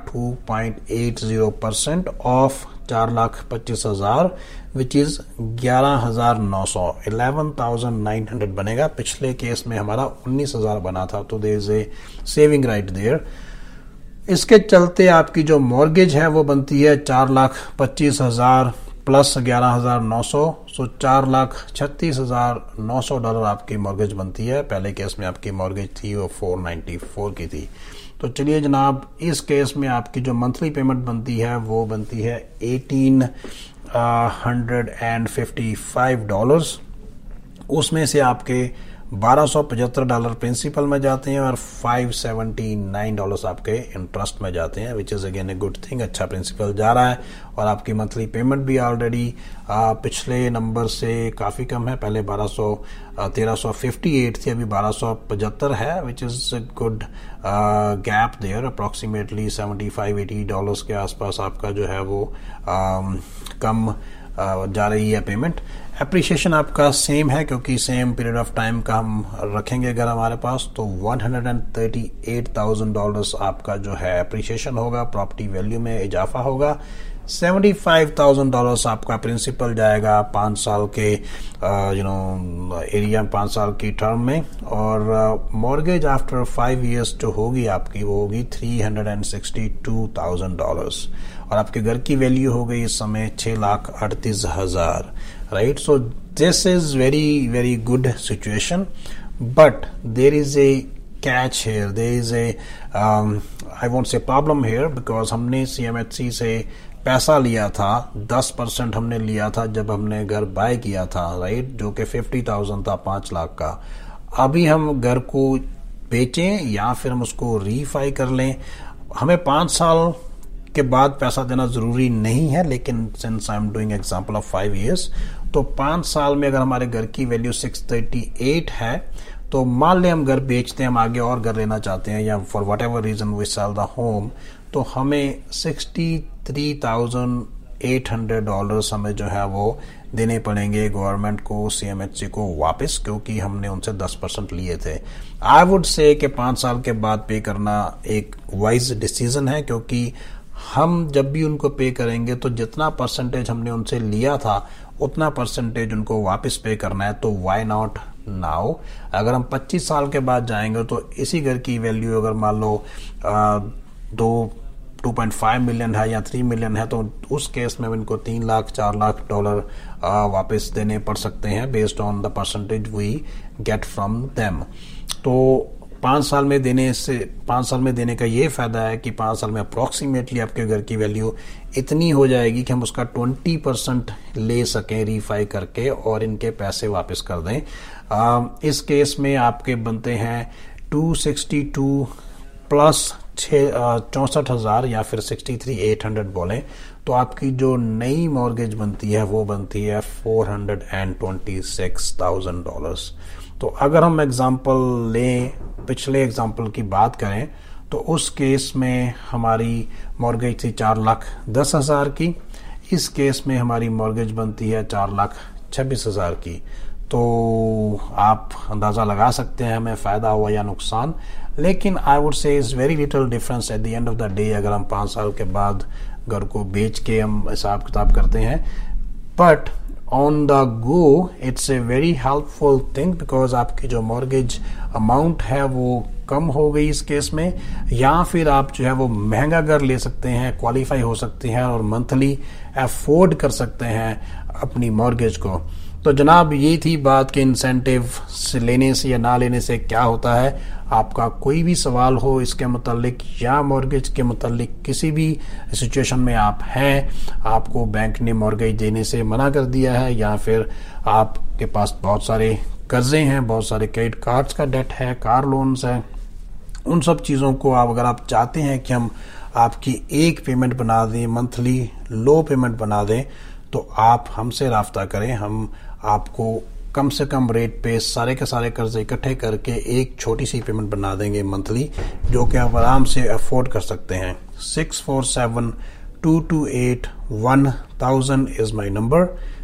2.80% ऑफ 4,25,000, विच इज 11,900 बनेगा। पिछले केस में हमारा 19,000 बना था, तो there is a saving right there. इसके चलते आपकी जो मॉर्गेज है वो बनती है 4,25,000 प्लस 11,900, सो $4,36,900 आपकी मॉर्गेज बनती है। पहले केस में आपकी मॉर्गेज थी वो 494 की थी। तो चलिए जनाब, इस केस में आपकी जो मंथली पेमेंट बनती है वो बनती है $1,855। उसमें से आपके $1,275 प्रिंसिपल में जाते हैं और $579 आपके इंटरेस्ट में जाते हैं, which is again a good thing. अच्छा प्रिंसिपल जा रहा है और आपकी मंथली पेमेंट भी ऑलरेडी पिछले नंबर से काफ़ी कम है। पहले 1358 थी, अभी 1275 है, which is a good gap there. Approximately $75-80 के आसपास आपका जो है वो कम जा रही है पेमेंट। एप्रिसिएशन आपका सेम है, क्योंकि सेम पीरियड ऑफ टाइम का हम रखेंगे अगर हमारे पास, तो $138,000 आपका जो है एप्रिसिएशन होगा, प्रॉपर्टी वैल्यू में इजाफा होगा। $75,000 आपका प्रिंसिपल जाएगा 5 साल के एरिया, 5 साल की टर्म में, और मॉर्गेज आफ्टर 5 इयर्स जो होगी आपकी वो होगी $362,000, और आपके घर की वैल्यू हो गई इस समय 6,38,000, right. So this is very very good situation, but there is a catch here, there is a I won't say problem here, because हमने CMHC से पैसा लिया था, 10% हमने लिया था जब हमने घर बाय किया था, राइट, जो कि 50,000 था, 5 लाख का। अभी हम घर को बेचें या फिर हम उसको रीफाई कर लें, हमें 5 साल के बाद पैसा देना जरूरी नहीं है, लेकिन since I am doing example of 5 years, तो 5 साल में अगर हमारे घर की वैल्यू 638 है, तो मान लें हम घर बेचते हैं, हम आगे और घर लेना चाहते हैं, या for whatever reason we sell the home, तो हमें $63,800 हमें जो है वो देने पड़ेंगे गवर्नमेंट को, CMHC को वापस, क्योंकि हमने उनसे 10% लिए थे। आई वुड से कि 5 साल के बाद पे करना एक वाइज डिसीजन है, क्योंकि हम जब भी उनको पे करेंगे तो जितना परसेंटेज हमने उनसे लिया था उतना परसेंटेज उनको वापस पे करना है, तो व्हाई नॉट नाउ। अगर हम 25 साल के बाद जाएंगे तो इसी घर की वैल्यू अगर मान लो 2.5 मिलियन है या 3 मिलियन है, तो उस केस में इनको 3 लाख $4 लाख वापस देने पड़ सकते हैं, based on the percentage we get from them. तो 5 साल में देने का ये फायदा है कि 5 साल में अप्रोक्सीमेटली आपके घर की वैल्यू इतनी हो जाएगी कि हम उसका 20% ले सकें रीफाई करके और इनके पैसे वापस कर दें। इस केस में आपके बनते हैं 262 प्लस 64,000 या फिर 63,800 बोलें, तो आपकी जो नई मॉर्गेज बनती है वो बनती है $426,000। तो अगर हम एग्जांपल लें, पिछले एग्जांपल की बात करें, तो उस केस में हमारी मॉर्गेज थी 4,10,000 की, इस केस में हमारी मॉर्गेज बनती है 4,26,000 की। तो आप अंदाज़ा लगा सकते हैं हमें फ़ायदा हुआ या नुकसान, लेकिन I would say is very little difference at the end of the day. अगर हम 5 साल के बाद घर को बेच के हम हिसाब किताब करते हैं, but on the go it's a very helpful thing, because आपकी जो मॉर्गेज अमाउंट है वो कम हो गई इस केस में, या फिर आप जो है वो महंगा घर ले सकते हैं, क्वालिफाई हो सकते हैं और मंथली अफोर्ड कर सकते हैं अपनी मॉर्गेज को। तो जनाब ये थी बात कि इंसेंटिव से लेने से या ना लेने से क्या होता है। आपका कोई भी सवाल हो इसके मुतालिक या मॉर्गेज के मुतालिक, किसी भी सिचुएशन में आप हैं, आपको बैंक ने मॉर्गेज देने से मना कर दिया है, या फिर आपके पास बहुत सारे कर्जे हैं, बहुत सारे क्रेडिट कार्ड्स का डेट है, कार लोन्स है, उन सब चीज़ों को अगर आप चाहते हैं कि हम आपकी एक पेमेंट बना दें, मंथली लो पेमेंट बना दें, तो आप हमसे राब्ता करें। हम आपको कम से कम रेट पे सारे के सारे कर्जे इकट्ठे करके एक छोटी सी पेमेंट बना देंगे मंथली, जो कि आप आराम से अफोर्ड कर सकते हैं। 647-228-1000 is my number,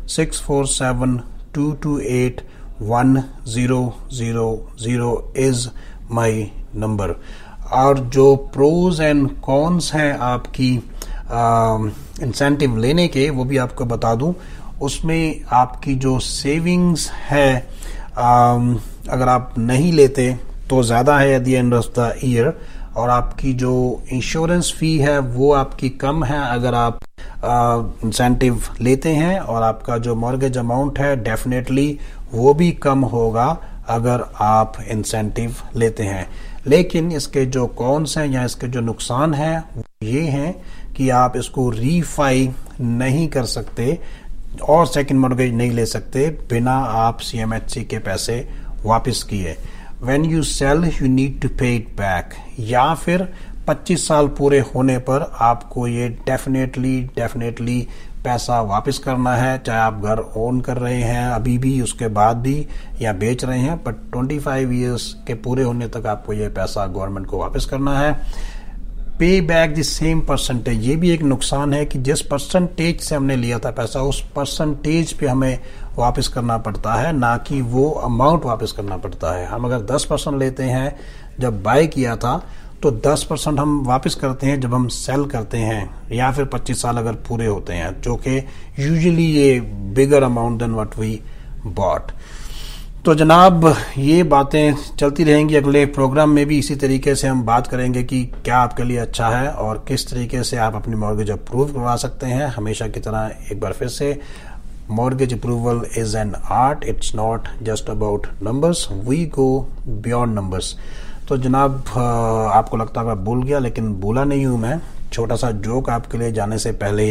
647-228-1000 is my number. और जो प्रोज एंड कॉन्स हैं आपकी इंसेंटिव लेने के, वो भी आपको बता दूं। उसमें आपकी जो सेविंग्स है, अगर आप नहीं लेते तो ज़्यादा है at the end of the year, और आपकी जो इंश्योरेंस फी है वो आपकी कम है अगर आप इंसेंटिव लेते हैं, और आपका जो मॉर्गेज अमाउंट है डेफिनेटली वो भी कम होगा अगर आप इंसेंटिव लेते हैं। लेकिन इसके जो कॉन्स हैं या इसके जो नुकसान हैं ये हैं कि आप इसको रीफाई नहीं कर सकते और सेकंड मॉर्गेज नहीं ले सकते बिना आप CMHC के पैसे वापस किए। When you sell, you need to pay it back, या फिर 25 साल पूरे होने पर आपको ये डेफिनेटली पैसा वापस करना है, चाहे आप घर ओन कर रहे हैं अभी भी, उसके बाद भी, या बेच रहे हैं, बट 25 ईयर्स के पूरे होने तक आपको ये पैसा गवर्नमेंट को वापस करना है। पे बैक द सेम परसेंटेज, ये भी एक नुकसान है कि जिस परसेंटेज से हमने लिया था पैसा उस परसेंटेज पे हमें वापस करना पड़ता है, ना कि वो अमाउंट वापस करना पड़ता है। हम अगर 10% लेते हैं जब बाय किया था तो 10% हम वापस करते हैं जब हम सेल करते हैं, या फिर 25 साल अगर पूरे होते हैं, जो कि यूजुअली ये bigger amount than what we bought. तो जनाब ये बातें चलती रहेंगी, अगले प्रोग्राम में भी इसी तरीके से हम बात करेंगे कि क्या आपके लिए अच्छा है और किस तरीके से आप अपनी मॉर्गेज अप्रूव करवा सकते हैं। हमेशा की तरह एक बार फिर से, mortgage approval is an art, it's not just about numbers, we go beyond numbers. तो जनाब आपको लगता है मैं भूल गया, लेकिन भूला नहीं हूं मैं। छोटा सा जोक आपके लिए जाने से पहले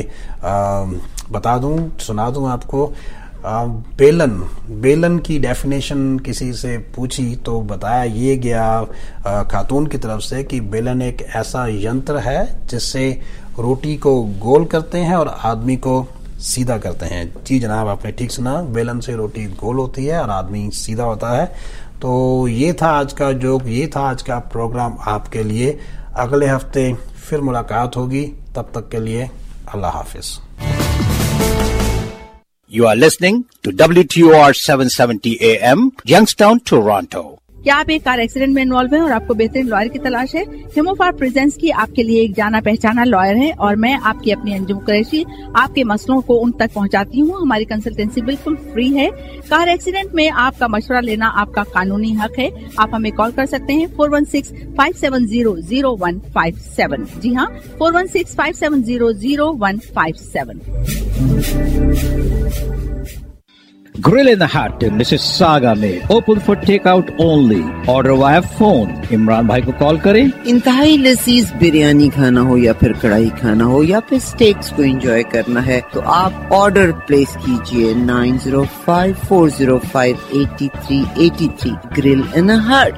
सुना दूं आपको। बेलन की डेफिनेशन किसी से पूछी तो बताया ये गया खातून की तरफ से कि बेलन एक ऐसा यंत्र है जिससे रोटी को गोल करते हैं और आदमी को सीधा करते हैं। जी जनाब, आपने ठीक सुना, बेलन से रोटी गोल होती है और आदमी सीधा होता है। तो ये था आज का जोक, ये था आज का प्रोग्राम आपके लिए। अगले हफ्ते फिर मुलाकात होगी, तब तक के लिए अल्लाह हाफिज। You are listening to WTOR 770 AM, Youngstown, Toronto. क्या आप एक कार एक्सीडेंट में इन्वॉल्व हैं और आपको बेहतरीन लॉयर की तलाश है? हिमोफार प्रेजेंस की आपके लिए एक जाना पहचाना लॉयर है और मैं आपकी अपनी अंजुम कुरैशी आपके मसलों को उन तक पहुंचाती हूं। हमारी कंसल्टेंसी बिल्कुल फ्री है। कार एक्सीडेंट में आपका मशवरा लेना आपका कानूनी हक है। आप हमें कॉल कर सकते हैं 416-570-0157। जी हाँ, 416-570-0157। Grill in the Hut in Mississauga में open for takeout only. Order via phone. Imran भाई को कॉल करें। इंतहाई लजीज बिरयानी खाना हो या फिर कढ़ाई खाना हो या फिर स्टेक्स को एंजॉय करना है तो आप ऑर्डर प्लेस कीजिए 9054058383। Grill in the Hut।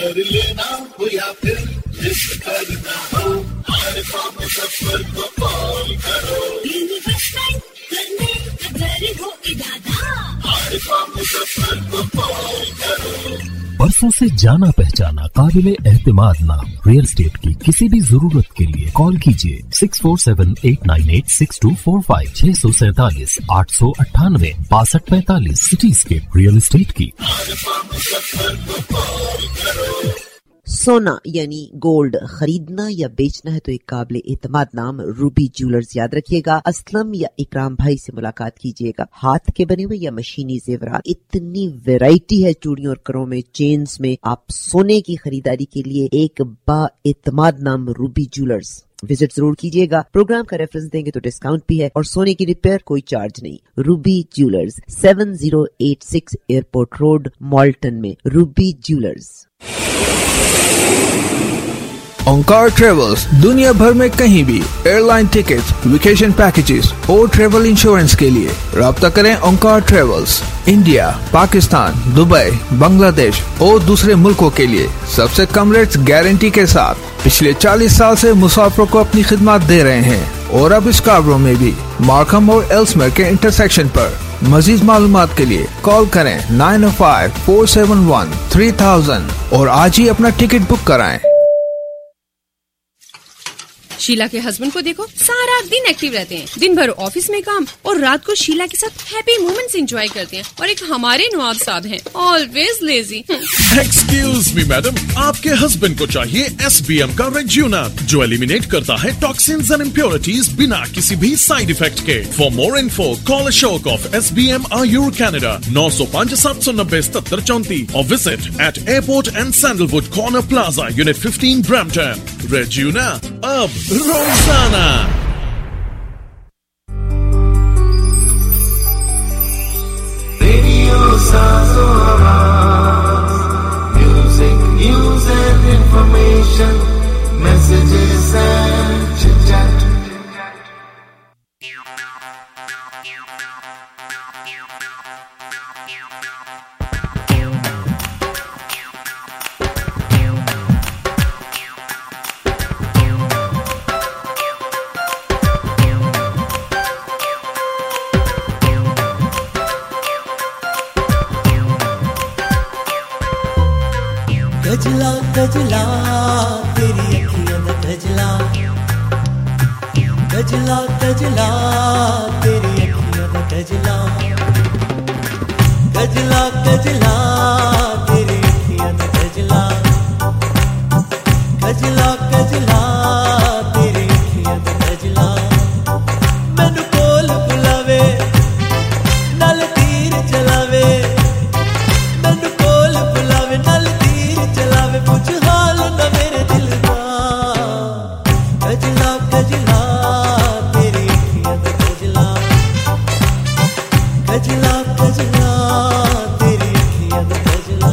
बरसों से जाना पहचाना काबिले एहतिमाद नाम रियल एस्टेट की किसी भी जरूरत के लिए कॉल कीजिए 647-898-6245 647-898-6245 सिटीस्केप रियल एस्टेट की। सोना यानी गोल्ड खरीदना या बेचना है तो एक काबिल एतमाद नाम रूबी ज्वेलर्स याद रखिएगा। असलम या इकराम भाई से मुलाकात कीजिएगा। हाथ के बने हुए या मशीनी जेवरात, इतनी वैरायटी है चूड़ियों और करों में, चेन्स में। आप सोने की खरीदारी के लिए एक बा-एतमाद नाम रूबी ज्वेलर्स विजिट जरूर कीजिएगा। प्रोग्राम का रेफरेंस देंगे तो डिस्काउंट भी है और सोने की रिपेयर कोई चार्ज नहीं। Ruby Jewellers 7086 airport road, Malton में। Ruby jewellers. ओंकार ट्रेवल्स दुनिया भर में कहीं भी एयरलाइन टिकट, वेकेशन पैकेजेस और ट्रेवल इंश्योरेंस के लिए राब्ता करें Onkar Travels. India, Pakistan, Dubai, Bangladesh और दूसरे मुल्कों के लिए सबसे कम रेट्स गारंटी के साथ पिछले 40 साल से मुसाफिरों को अपनी खिदमत दे रहे हैं। और अब स्कार्बरो में भी, मार्कम और एल्समेयर के इंटरसेक्शन पर। मजीद मालूमात के लिए कॉल करें 905-471-3000 और आज ही अपना टिकट बुक कराएं। शीला के हस्बैंड को देखो, सारा दिन एक्टिव रहते हैं, दिन भर ऑफिस में काम और रात को शीला के साथ हैप्पी मोमेंट्स एंजॉय करते हैं। और एक हमारे नवाब साहब हैं, always lazy. Excuse me madam, आपके हस्बैंड को चाहिए SBM का रेज्यूना, जो एलिमिनेट करता है टॉक्सिन्स एंड इम्प्योरिटीज बिना किसी भी साइड इफेक्ट के। For more info call Ashok of SBM Ayur Canada 905-790-7734 और visit at airport and sandalwood corner plaza unit 15 Brampton. रेज्यूना अब रोजाना। Radio Sazo Awaz, music, news and information, messages and chit chat. गजला गजला तेरी अखियां दा गजला, गजला गजला तेरी अखियां दा गजला, गजला गजला तेरी अखियां दा गजला, गजला गजला तेरी अखियां दा गजला। मैनू कोल बुलावे नाल तीर चलावे, मैनू कोल बुलावे नाल चलावे, कुछ हाल न मेरे दिल का। गजला गजला तेरी अखियां दा गजला, गजला गजला तेरी अखियां दा गजला।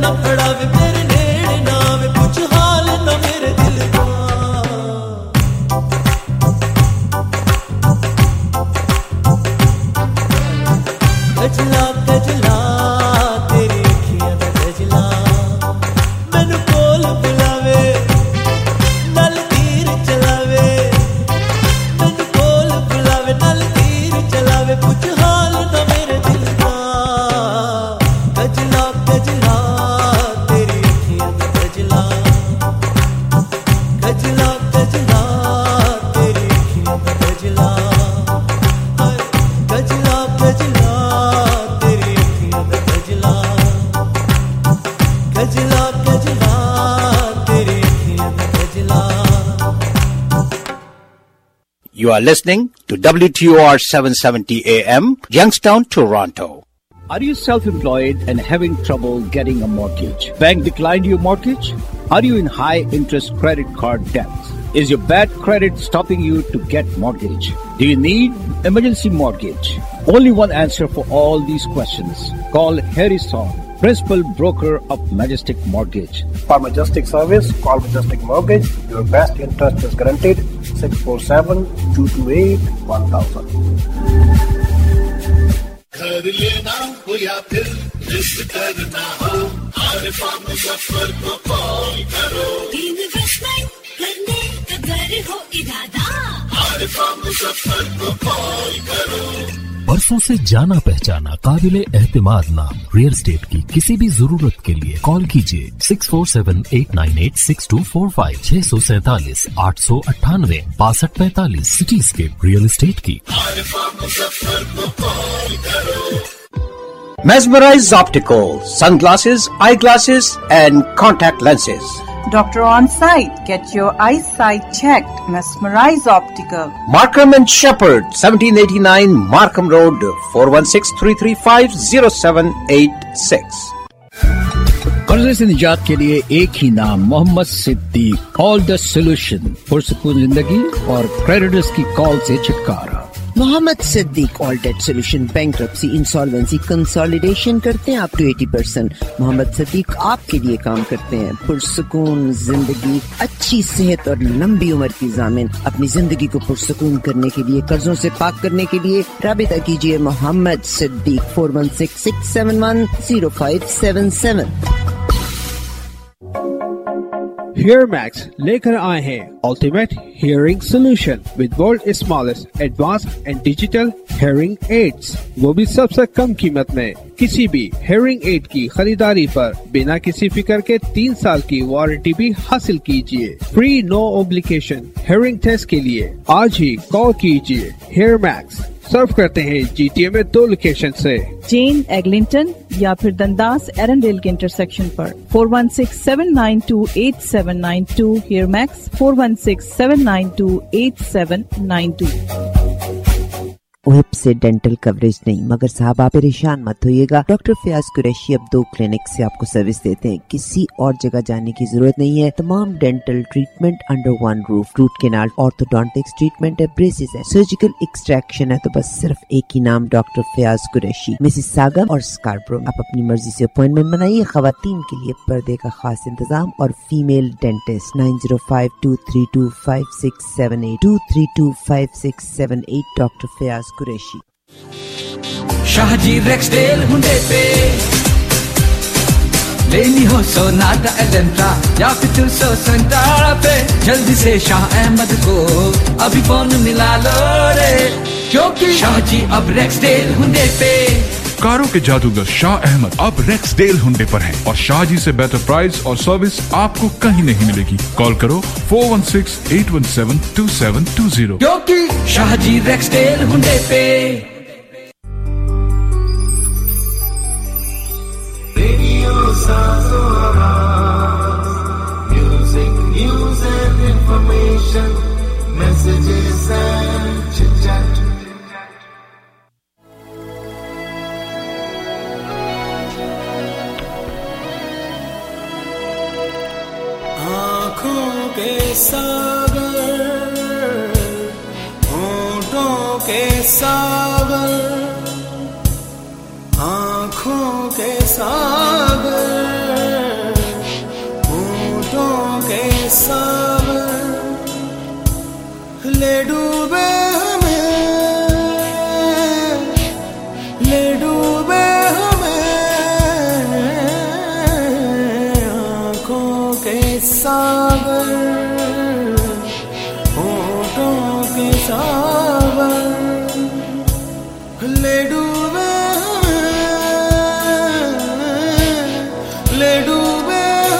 न खड़ावे मेरे नेड़े नावे कुछ हाल न मेरे दिल का गजला गजला तेरी अखियां दा गजला मैनू कोल बुलावे नल तीर चलावे मैनू कोल बुलावे नल तीर चलावे कुछ हाल न मेरे दिल का गजला गजला तेरी अखियां दा गजला गजला गजला तेरी अखियां दा गजला गजला गजला तेरी अखियां दा गजला गजला गजला तेरी अखियां दा गजला You are listening to WTOR 770 AM, Youngstown, Toronto. Are you self-employed and having trouble getting a mortgage? Bank declined your mortgage? Are you in high-interest credit card debt? Is your bad credit stopping you to get mortgage? Do you need emergency mortgage? Only one answer for all these questions. Call Harrison, Principal Broker of Majestic Mortgage. For Majestic Service, call Majestic Mortgage. Your best interest is guaranteed. 647-228-1000. घर लेना हो या फिर लिस्ट करना हो, आरिफा मुजफ्फर को कॉल करो। इन्वेस्टमेंट करने का घर हो इरादा, आरिफा मुजफ्फर को कॉल करो। बरसों से जाना पहचाना काबिले एहतिमाद नाम रियल एस्टेट की किसी भी जरूरत के लिए कॉल कीजिए 647-898-6245 647-898-6245 सिटीस्केप रियल एस्टेट की। Mesmerize Optical, sunglasses, eyeglasses and contact lenses. Doctor on site. Get your eyesight checked. Mesmerize Optical. Markham and Shepherd, 1789 Markham Road, 416-335-0786. कर्जे से निजात के लिए एक ही नाम, Mohammad Siddique. All the solution, पुरसुकून जिंदगी और क्रेडिटर्स की कॉल से छुटकारा। Mohammad Siddiq all debt solution, bankruptcy, insolvency, consolidation करते हैं अप टू 80%। मोहम्मद सिद्दीक आपके लिए काम करते हैं। पुरसुकून जिंदगी, अच्छी सेहत और लंबी उम्र की जामिन। अपनी जिंदगी को पुरसुकून करने के लिए, कर्जों से पाक करने के लिए राबिता कीजिए मोहम्मद सिद्दीक 416-671-0577। Hear Max लेकर आए हैं ultimate hearing solution with world smallest advance and digital hearing aids, वो भी सबसे कम कीमत में। किसी भी हियरिंग एड की खरीदारी पर बिना किसी फिक्र के 3 साल की वारंटी भी हासिल कीजिए। Free no obligation hearing test के लिए आज ही कॉल कीजिए। हेयर मैक्स सर्व करते हैं GTA में 2 लोकेशन से, जेन एग्लिंटन या फिर दंदास एरनडेल के इंटरसेक्शन पर। 416-792-8792 हेयर मैक्स 416-792-8792। वेब से डेंटल कवरेज नहीं, मगर साहब आप परेशान मत होइएगा। डॉक्टर फयाज कुरैशी अब 2 क्लिनिक से आपको सर्विस देते हैं। किसी और जगह जाने की जरूरत नहीं है। तमाम dental treatment under one roof. Root canal, orthodontics treatment है, ब्रेसेस है, सर्जिकल एक्सट्रैक्शन है, तो बस सिर्फ एक ही नाम, doctor Fayaz Qureshi, Mississauga और स्कारब्रो। आप अपनी मर्जी से अपॉइंटमेंट बनाइए। खवातीन के लिए पर्दे का खास इंतजाम और female dentist 905-232-5678 232-5678 doctor Fayaz Qureshi. Shahji Rexdale हुंडे पे लेनी हो सोनाटा एलेंट्रा या फिर 270 पे, जल्दी से शाह अहमद को अभी फोन मिला लो रे, क्योंकि शाहजी अब रेक्सडेल हुंडे पे। कारों के जादूगर शाह अहमद अब रेक्सडेल हुंडे पर हैं और शाहजी से बेहतर प्राइस और सर्विस आपको कहीं नहीं मिलेगी। कॉल करो 416-817-2720, क्योंकि शाहजी रेक्सडेल हुंडे पे। Radio Sazo Awaz, music, news and information, messages and chit chat. आँखों के सागर, होठों के सागर, आँखों के सागर, सागर, होठों के सागर ले डूबे, ले डूबे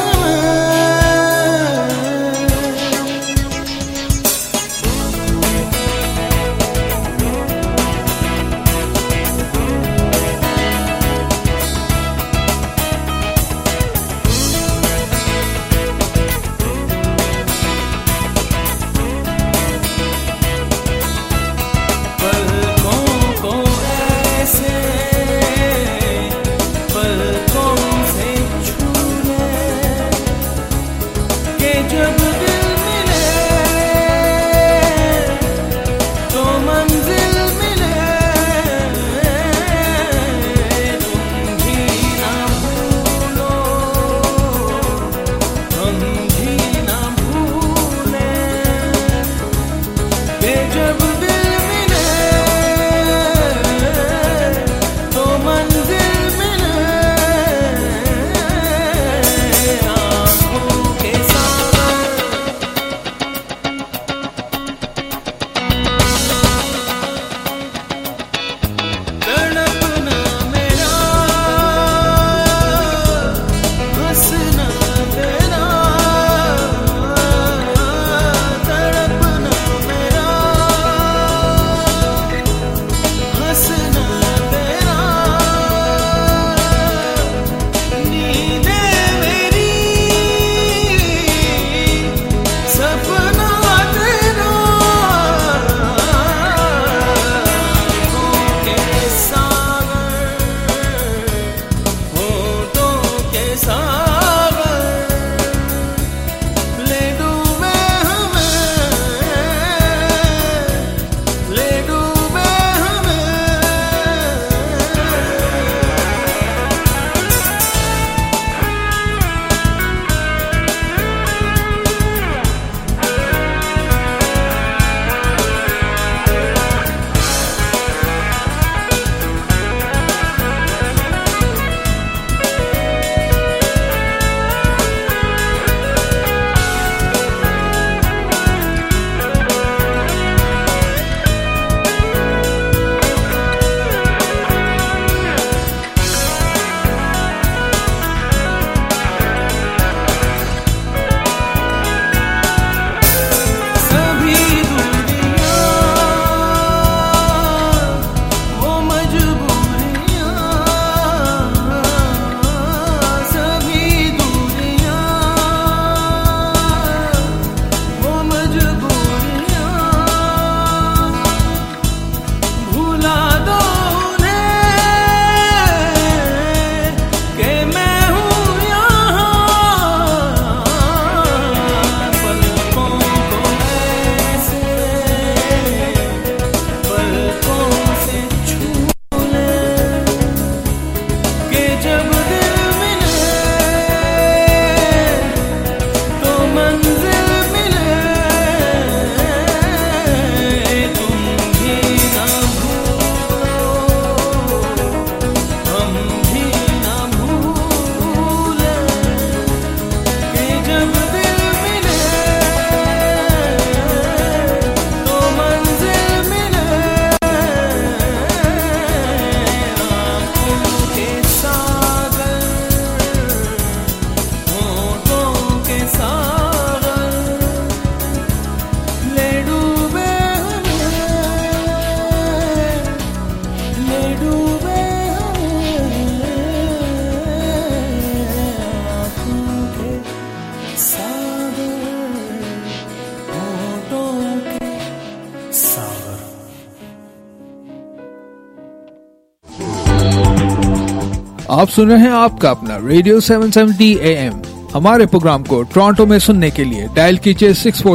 आप सुन रहे हैं आपका अपना रेडियो 770 AM। हमारे प्रोग्राम को टोरंटो में सुनने के लिए डायल कीजिए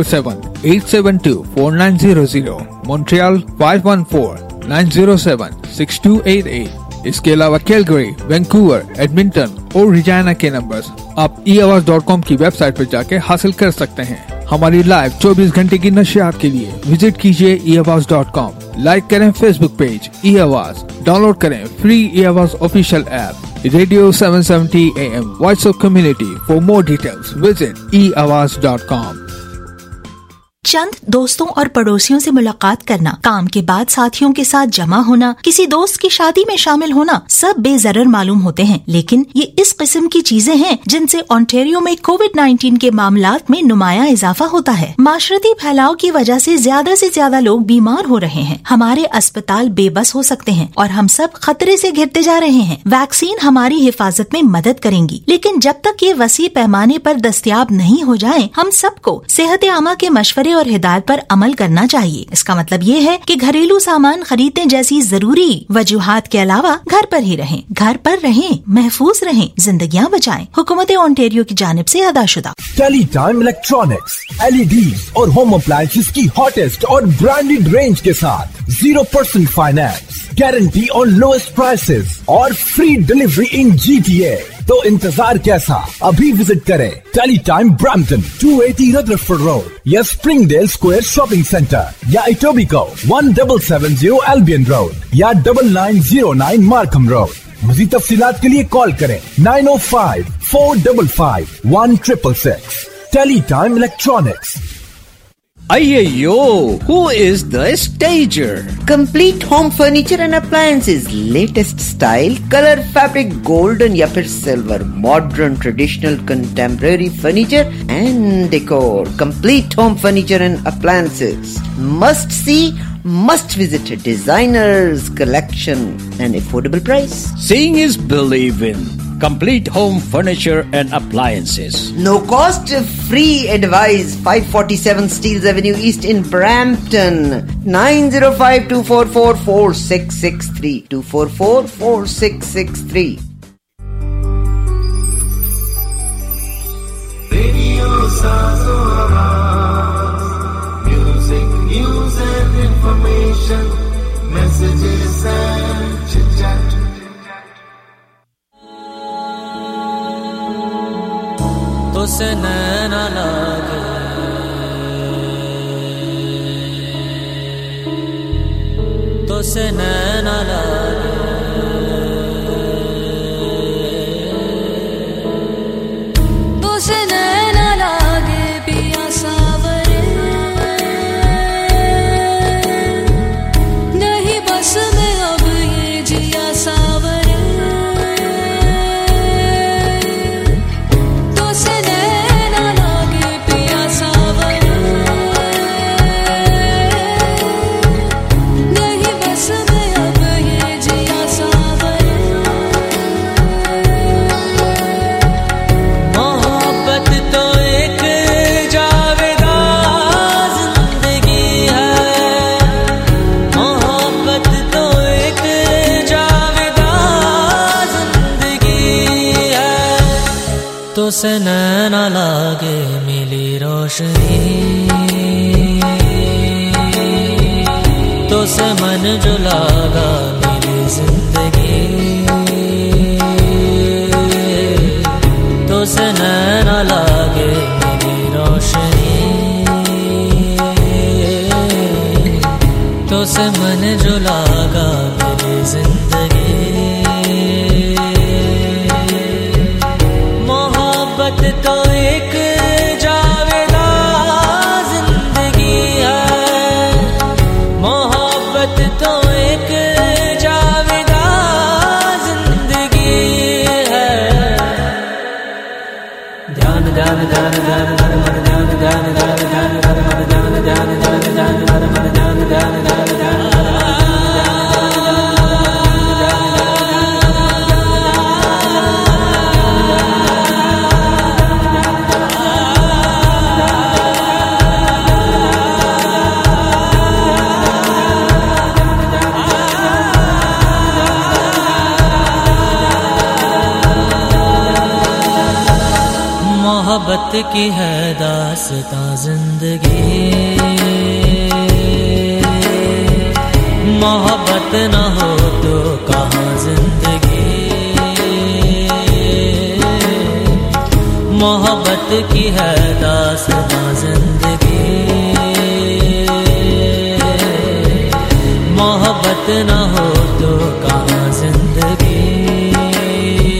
647-872-4900, मॉन्ट्रियल 514-907-6288। इसके अलावा कैलगरी, वैंकूवर, एडमिंटन और रिजाना के नंबर्स आप eAwaz.com की वेबसाइट पर जाके हासिल कर सकते हैं। हमारी लाइव 24 घंटे की नशियात के लिए विजिट कीजिए eAwaz.com। लाइक करें फेसबुक पेज eAwaz, डाउनलोड करें free eAwaz official app Radio 770 AM, Voice of Community. For more details, visit eawaz.com. चंद दोस्तों और पड़ोसियों से मुलाकात करना, काम के बाद साथियों के साथ जमा होना, किसी दोस्त की शादी में शामिल होना, सब बेज़रर मालूम होते हैं, लेकिन ये इस किस्म की चीजें हैं जिनसे ओंटारियो में कोविड-19 के मामलात में नुमाया इजाफा होता है। माशरती फैलाव की वजह से ज्यादा लोग बीमार हो रहे हैं। हमारे अस्पताल बेबस हो सकते हैं और हम सब खतरे से घिरते जा रहे हैं। वैक्सीन हमारी हिफाजत में मदद करेंगी, लेकिन जब तक ये वसी पैमाने पर दस्तयाब नहीं हो जाए, हम सबको सेहत आमा के मशवरे और हिदायत पर अमल करना चाहिए। इसका मतलब ये है कि घरेलू सामान खरीदने जैसी जरूरी वजूहात के अलावा घर पर ही रहें, घर पर रहें, महफूज रहें, जिंदगियां बचाएं। हुकूमत ओंटारियो की जानिब से अदाशुदा। टेलीटाइम इलेक्ट्रॉनिक्स, एलईडीज और होम अप्लायंसेस की हॉटेस्ट और ब्रांडेड रेंज के साथ 0% फाइनेंस, गारंटी और लोएस्ट प्राइसेस और फ्री डिलीवरी इन GTA। तो इंतजार कैसा, अभी विजिट करें टेलीटाइम ब्रैम्पटन 280 रदरफोर्ड रोड या स्प्रिंगडेल स्क्वायर शॉपिंग सेंटर या इटोबिको 1770 एल्बियन रोड या 9909 मार्कम रोड। मज़ीद तफसीलात के लिए कॉल करें 905-455-1666। Teletime electronics. Ayyo, who is the stager? Complete home furniture and appliances, latest style, color, fabric, golden या फिर silver, modern, traditional, contemporary furniture and decor. Complete home furniture and appliances. Must see, must visit. Designers collection and affordable price. Seeing is believing. Complete home furniture and appliances. No cost, free advice. 547 Steeles Avenue East in Brampton. 905-244-4663. 244-4663. Radio Sazo Awaz. Music, news and information. Messages and chit-chat. तो से नैना लागे, तो से नैना लागे, तो से नैना लागे पिया सावरे, नहीं बस में अब ये जिया सावरे। तो से नैना लागे मिली रोशनी, तो से मन जो लागा मिली जिंदगी, तो से नैना लागे मिली रोशनी, तो से मन जो लागा मिली जिंदगी। तो एक जावेदा जिंदगी है, मोहब्बत तो एक जावेदा जिंदगी है। ध्यान ध्यान ध्यान ध्यान ध्यान ध्यान ध्यान ध्यान ध्यान ध्यान ध्यान ध्यान ध्यान ध्यान ध्यान ध्यान ध्यान। मोहब्बत की है दास्तां जिंदगी, मोहब्बत न हो तो कहाँ जिंदगी। मोहब्बत की है दास्तां जिंदगी, मोहब्बत न हो तो कहाँ जिंदगी।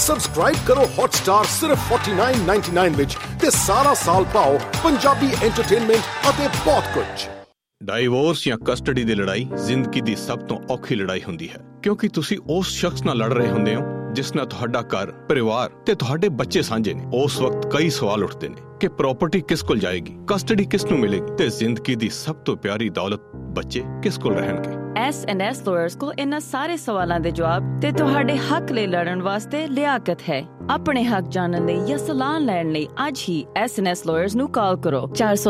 ਸਬਸਕ੍ਰਾਈਬ ਕਰੋ ਹੌਟਸਟਾਰ ਸਿਰਫ 49.99 ਵਿੱਚ ਤੇ ਸਾਰਾ ਸਾਲ ਪਾਓ ਪੰਜਾਬੀ ਐਂਟਰਟੇਨਮੈਂਟ ਅਤੇ ਬਹੁਤ ਕੁਝ। ਡਾਈਵੋਰਸ ਜਾਂ ਕਸਟਡੀ ਦੀ ਲੜਾਈ ਜ਼ਿੰਦਗੀ ਦੀ ਸਭ ਤੋਂ ਔਖੀ ਲੜਾਈ ਹੁੰਦੀ ਹੈ, ਕਿਉਂਕਿ ਤੁਸੀਂ ਉਸ ਸ਼ਖਸ ਨਾਲ ਲੜ ਰਹੇ ਹੁੰਦੇ ਹੋ ਜਿਸ ਨਾਲ ਤੁਹਾਡਾ ਘਰ, ਪਰਿਵਾਰ ਤੇ ਤੁਹਾਡੇ ਬੱਚੇ ਸਾਂਝੇ ਨੇ। ਉਸ ਵਕਤ ਕਈ ਸਵਾਲ ਉੱਠਦੇ ਨੇ ਕਿ ਪ੍ਰਾਪਰਟੀ ਕਿਸ ਕੋਲ ਜਾਏਗੀ, ਕਸਟਡੀ ਕਿਸ ਨੂੰ ਮਿਲੇਗੀ ਤੇ ਜ਼ਿੰਦਗੀ ਦੀ ਸਭ ਤੋਂ ਪਿਆਰੀ ਦੌਲਤ ਬੱਚੇ ਕਿਸ ਕੋਲ ਰਹਿਣਗੇ। S&S ਲਾਇਰਸ ਕੋਲ ਇਹਨਾਂ ਸਾਰੇ ਸਵਾਲਾਂ ਦੇ ਜਵਾਬ ਤੇ ਤੁਹਾਡੇ ਹੱਕ ਲਈ ਲੜਨ ਵਾਸਤੇ ਲਿਆਕਤ ਹੈ। ਆਪਣੇ ਹੱਕ ਜਾਣਨ ਲਈ ਜਾਂ ਸਲਾਹ ਲੈਣ ਲਈ ਅੱਜ ਹੀ S&S ਲਾਇਰਸ ਨੂੰ ਕਾਲ ਕਰੋ। 400